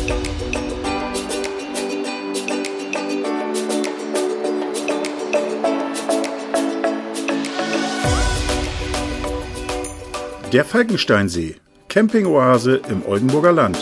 Der Falkensteinsee, Campingoase im Oldenburger Land.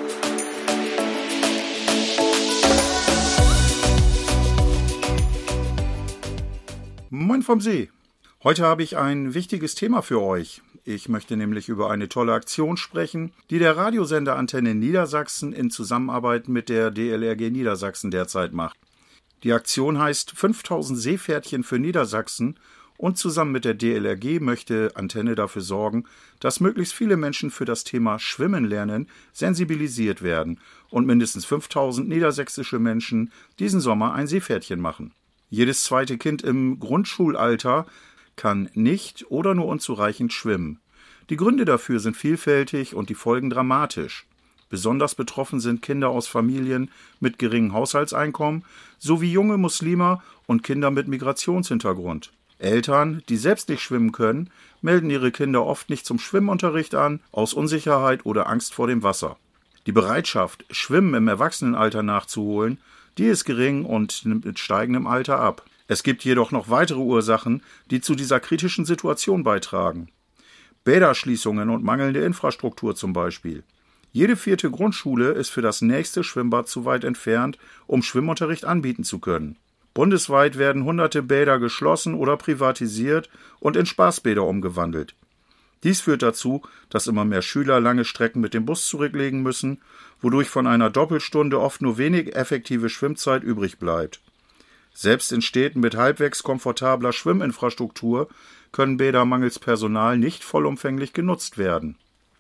Moin vom See. Heute habe ich ein wichtiges Thema für euch. Ich möchte nämlich über eine tolle Aktion sprechen, die der Radiosender Antenne Niedersachsen in Zusammenarbeit mit der DLRG Niedersachsen derzeit macht. Die Aktion heißt 5000 Seepferdchen für Niedersachsen und zusammen mit der DLRG möchte Antenne dafür sorgen, dass möglichst viele Menschen für das Thema Schwimmen lernen sensibilisiert werden und mindestens 5000 niedersächsische Menschen diesen Sommer ein Seepferdchen machen. Jedes zweite Kind im Grundschulalter kann nicht oder nur unzureichend schwimmen. Die Gründe dafür sind vielfältig und die Folgen dramatisch. Besonders betroffen sind Kinder aus Familien mit geringem Haushaltseinkommen sowie junge Muslime und Kinder mit Migrationshintergrund. Eltern, die selbst nicht schwimmen können, melden ihre Kinder oft nicht zum Schwimmunterricht an, aus Unsicherheit oder Angst vor dem Wasser. Die Bereitschaft, Schwimmen im Erwachsenenalter nachzuholen, die ist gering und nimmt mit steigendem Alter ab. Es gibt jedoch noch weitere Ursachen, die zu dieser kritischen Situation beitragen. Bäderschließungen und mangelnde Infrastruktur zum Beispiel. Jede 4. Grundschule ist für das nächste Schwimmbad zu weit entfernt, um Schwimmunterricht anbieten zu können. Bundesweit werden hunderte Bäder geschlossen oder privatisiert und in Spaßbäder umgewandelt. Dies führt dazu, dass immer mehr Schüler lange Strecken mit dem Bus zurücklegen müssen, wodurch von einer Doppelstunde oft nur wenig effektive Schwimmzeit übrig bleibt. Selbst in Städten mit halbwegs komfortabler Schwimminfrastruktur können Bäder mangels Personal nicht vollumfänglich genutzt werden.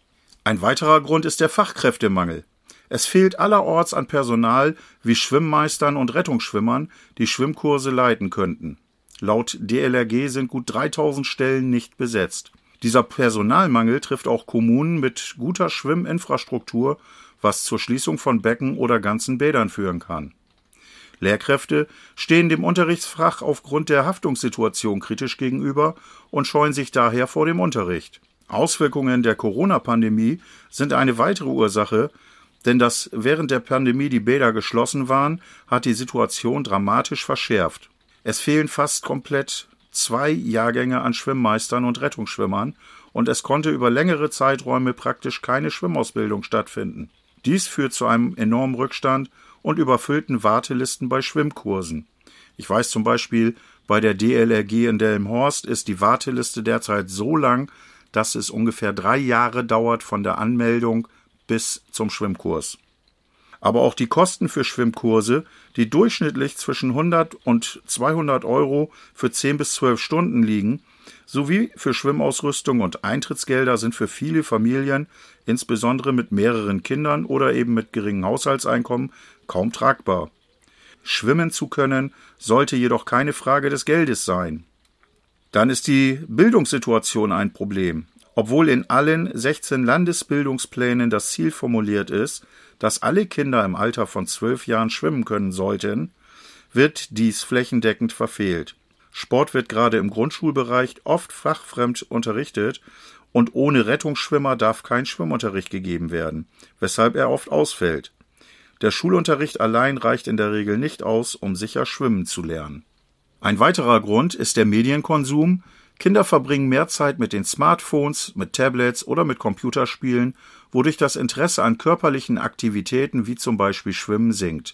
Ein weiterer Grund ist der Fachkräftemangel. Es fehlt allerorts an Personal wie Schwimmmeistern und Rettungsschwimmern, die Schwimmkurse leiten könnten. Laut DLRG sind gut 3000 Stellen nicht besetzt. Dieser Personalmangel trifft auch Kommunen mit guter Schwimminfrastruktur, was zur Schließung von Becken oder ganzen Bädern führen kann. Lehrkräfte stehen dem Unterrichtsfach aufgrund der Haftungssituation kritisch gegenüber und scheuen sich daher vor dem Unterricht. Auswirkungen der Corona-Pandemie sind eine weitere Ursache, denn dass während der Pandemie die Bäder geschlossen waren, hat die Situation dramatisch verschärft. Es fehlen fast komplett 2 Jahrgänge an Schwimmmeistern und Rettungsschwimmern und es konnte über längere Zeiträume praktisch keine Schwimmausbildung stattfinden. Dies führt zu einem enormen Rückstand und überfüllten Wartelisten bei Schwimmkursen. Ich weiß zum Beispiel, bei der DLRG in Delmenhorst ist die Warteliste derzeit so lang, dass es ungefähr 3 Jahre dauert von der Anmeldung bis zum Schwimmkurs. Aber auch die Kosten für Schwimmkurse, die durchschnittlich zwischen 100 und 200 Euro für 10 bis 12 Stunden liegen, sowie für Schwimmausrüstung und Eintrittsgelder sind für viele Familien, insbesondere mit mehreren Kindern oder eben mit geringem Haushaltseinkommen, kaum tragbar. Schwimmen zu können, sollte jedoch keine Frage des Geldes sein. Dann ist die Bildungssituation ein Problem. Obwohl in allen 16 Landesbildungsplänen das Ziel formuliert ist, dass alle Kinder im Alter von 12 Jahren schwimmen können sollten, wird dies flächendeckend verfehlt. Sport wird gerade im Grundschulbereich oft fachfremd unterrichtet und ohne Rettungsschwimmer darf kein Schwimmunterricht gegeben werden, weshalb er oft ausfällt. Der Schulunterricht allein reicht in der Regel nicht aus, um sicher schwimmen zu lernen. Ein weiterer Grund ist der Medienkonsum. Kinder verbringen mehr Zeit mit den Smartphones, mit Tablets oder mit Computerspielen, wodurch das Interesse an körperlichen Aktivitäten wie zum Beispiel Schwimmen sinkt.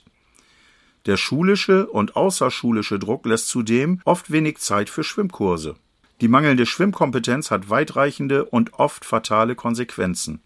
Der schulische und außerschulische Druck lässt zudem oft wenig Zeit für Schwimmkurse. Die mangelnde Schwimmkompetenz hat weitreichende und oft fatale Konsequenzen.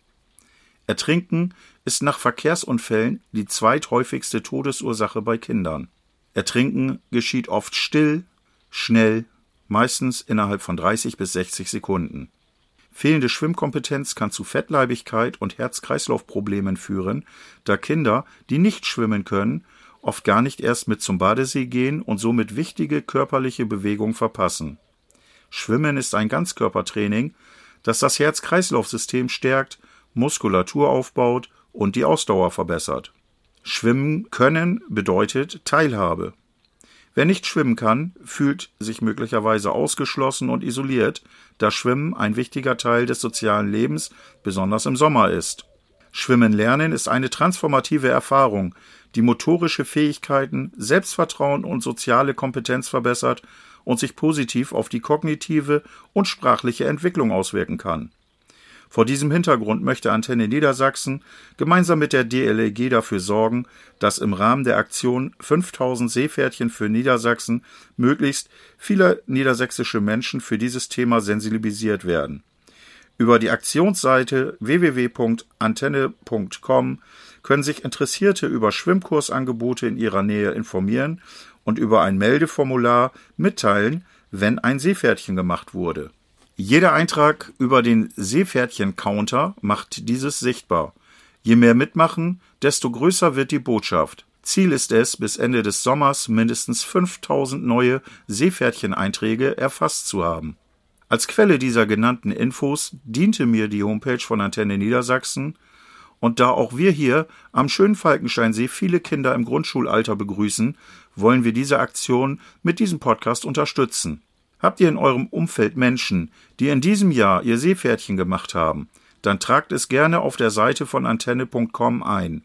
Ertrinken ist nach Verkehrsunfällen die zweithäufigste Todesursache bei Kindern. Ertrinken geschieht oft still, schnell, meistens innerhalb von 30 bis 60 Sekunden. Fehlende Schwimmkompetenz kann zu Fettleibigkeit und Herz-Kreislauf-Problemen führen, da Kinder, die nicht schwimmen können, oft gar nicht erst mit zum Badesee gehen und somit wichtige körperliche Bewegungen verpassen. Schwimmen ist ein Ganzkörpertraining, das das Herz-Kreislauf-System stärkt, Muskulatur aufbaut und die Ausdauer verbessert. Schwimmen können bedeutet Teilhabe. Wer nicht schwimmen kann, fühlt sich möglicherweise ausgeschlossen und isoliert, da Schwimmen ein wichtiger Teil des sozialen Lebens, besonders im Sommer ist. Schwimmen lernen ist eine transformative Erfahrung, die motorische Fähigkeiten, Selbstvertrauen und soziale Kompetenz verbessert und sich positiv auf die kognitive und sprachliche Entwicklung auswirken kann. Vor diesem Hintergrund möchte Antenne Niedersachsen gemeinsam mit der DLRG dafür sorgen, dass im Rahmen der Aktion 5000 Seepferdchen für Niedersachsen möglichst viele niedersächsische Menschen für dieses Thema sensibilisiert werden. Über die Aktionsseite www.antenne.com können sich Interessierte über Schwimmkursangebote in ihrer Nähe informieren und über ein Meldeformular mitteilen, wenn ein Seepferdchen gemacht wurde. Jeder Eintrag über den Seepferdchen-Counter macht dieses sichtbar. Je mehr mitmachen, desto größer wird die Botschaft. Ziel ist es, bis Ende des Sommers mindestens 5000 neue Seepferdchen-Einträge erfasst zu haben. Als Quelle dieser genannten Infos diente mir die Homepage von Antenne Niedersachsen, und da auch wir hier am schönen Falkensteinsee viele Kinder im Grundschulalter begrüßen, wollen wir diese Aktion mit diesem Podcast unterstützen. Habt ihr in eurem Umfeld Menschen, die in diesem Jahr ihr Seepferdchen gemacht haben, dann tragt es gerne auf der Seite von antenne.com ein.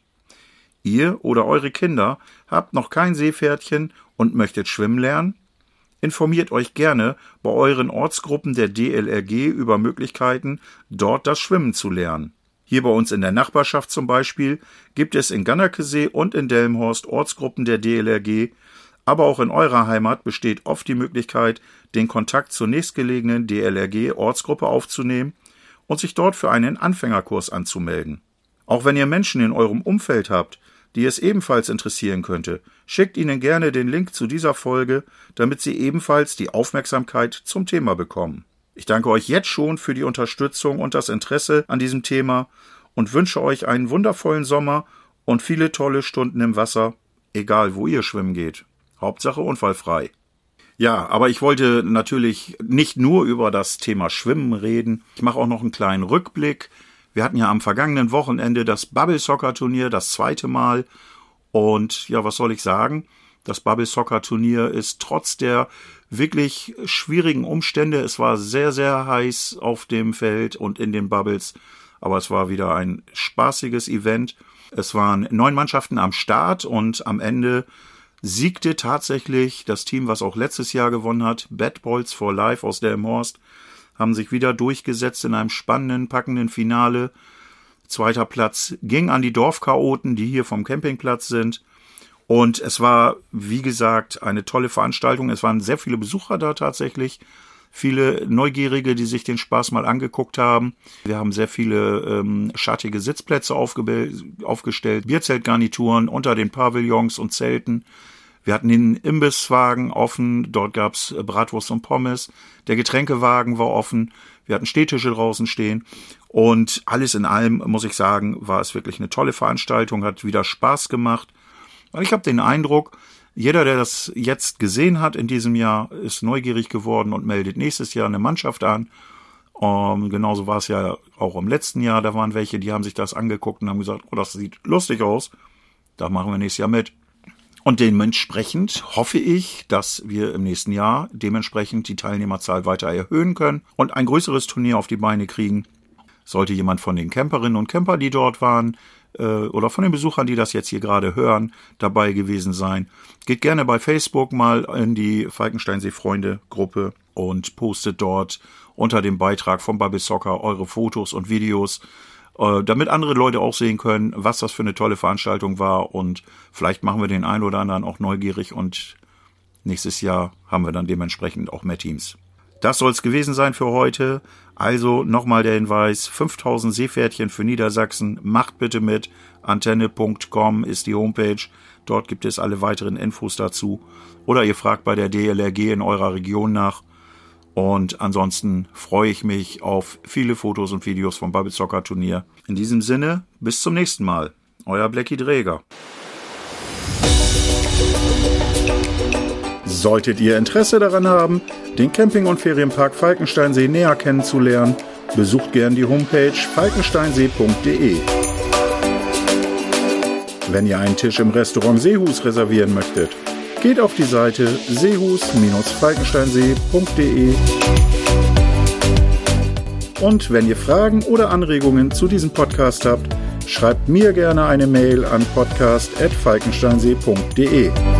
Ihr oder eure Kinder habt noch kein Seepferdchen und möchtet schwimmen lernen? Informiert euch gerne bei euren Ortsgruppen der DLRG über Möglichkeiten, dort das Schwimmen zu lernen. Hier bei uns in der Nachbarschaft zum Beispiel gibt es in Gannerkesee und in Delmenhorst Ortsgruppen der DLRG, aber auch in eurer Heimat besteht oft die Möglichkeit, den Kontakt zur nächstgelegenen DLRG-Ortsgruppe aufzunehmen und sich dort für einen Anfängerkurs anzumelden. Auch wenn ihr Menschen in eurem Umfeld habt, die es ebenfalls interessieren könnte, schickt ihnen gerne den Link zu dieser Folge, damit sie ebenfalls die Aufmerksamkeit zum Thema bekommen. Ich danke euch jetzt schon für die Unterstützung und das Interesse an diesem Thema und wünsche euch einen wundervollen Sommer und viele tolle Stunden im Wasser, egal wo ihr schwimmen geht. Hauptsache unfallfrei. Ja, aber ich wollte natürlich nicht nur über das Thema Schwimmen reden. Ich mache auch noch einen kleinen Rückblick. Wir hatten ja am vergangenen Wochenende das Bubble Soccer Turnier, das 2. Mal. Und ja, was soll ich sagen? Das Bubble Soccer Turnier ist trotz der wirklich schwierigen Umstände, es war sehr, sehr heiß auf dem Feld und in den Bubbles, aber es war wieder ein spaßiges Event. Es waren 9 Mannschaften am Start und am Ende siegte tatsächlich das Team, was auch letztes Jahr gewonnen hat, Bad Boys for Life aus Delmenhorst, haben sich wieder durchgesetzt in einem spannenden, packenden Finale. 2. Platz ging an die Dorfchaoten, die hier vom Campingplatz sind. Und es war, wie gesagt, eine tolle Veranstaltung. Es waren sehr viele Besucher da tatsächlich. Viele Neugierige, die sich den Spaß mal angeguckt haben. Wir haben sehr viele schattige Sitzplätze aufgestellt, Bierzeltgarnituren unter den Pavillons und Zelten. Wir hatten den Imbisswagen offen, dort gab's Bratwurst und Pommes. Der Getränkewagen war offen, wir hatten Stehtische draußen stehen. Und alles in allem, muss ich sagen, war es wirklich eine tolle Veranstaltung, hat wieder Spaß gemacht. Und ich habe den Eindruck, jeder, der das jetzt gesehen hat in diesem Jahr, ist neugierig geworden und meldet nächstes Jahr eine Mannschaft an. Genauso war es ja auch im letzten Jahr. Da waren welche, die haben sich das angeguckt und haben gesagt, oh, das sieht lustig aus. Da machen wir nächstes Jahr mit. Und dementsprechend hoffe ich, dass wir im nächsten Jahr dementsprechend die Teilnehmerzahl weiter erhöhen können und ein größeres Turnier auf die Beine kriegen. Sollte jemand von den Camperinnen und Camper, die dort waren, oder von den Besuchern, die das jetzt hier gerade hören, dabei gewesen sein, geht gerne bei Facebook mal in die Falkensteinsee-Freunde-Gruppe und postet dort unter dem Beitrag vom Bubble Soccer eure Fotos und Videos, damit andere Leute auch sehen können, was das für eine tolle Veranstaltung war, und vielleicht machen wir den einen oder anderen auch neugierig und nächstes Jahr haben wir dann dementsprechend auch mehr Teams. Das soll es gewesen sein für heute. Also nochmal der Hinweis, 5000 Seepferdchen für Niedersachsen, macht bitte mit. Antenne.com ist die Homepage, dort gibt es alle weiteren Infos dazu. Oder ihr fragt bei der DLRG in eurer Region nach. Und ansonsten freue ich mich auf viele Fotos und Videos vom Bubble Soccer Turnier. In diesem Sinne, bis zum nächsten Mal. Euer Blackie Dräger. Solltet ihr Interesse daran haben, den Camping- und Ferienpark Falkensteinsee näher kennenzulernen, besucht gern die Homepage falkensteinsee.de. Wenn ihr einen Tisch im Restaurant Seehus reservieren möchtet, geht auf die Seite seehus-falkensteinsee.de. Und wenn ihr Fragen oder Anregungen zu diesem Podcast habt, Schreibt mir gerne eine Mail an podcast@falkensteinsee.de.